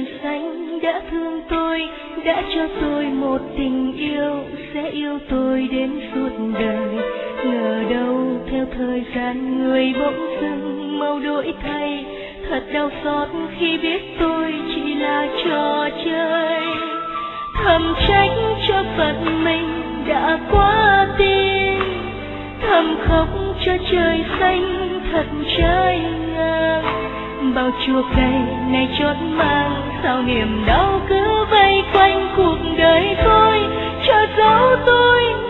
trời xanh đã thương tôi, đã cho tôi một tình yêu sẽ yêu tôi đến suốt đời. Ngờ đâu theo thời gian người bỗng dưng mau đổi thay, thật đau xót khi biết tôi chỉ là trò chơi. Thầm trách cho phận mình đã quá tin, thầm khóc cho trời xanh thật trái ngang. Bao chua cay này chót mang, sao niềm đau cứ vây quanh cuộc đời tôi, cho dấu tôi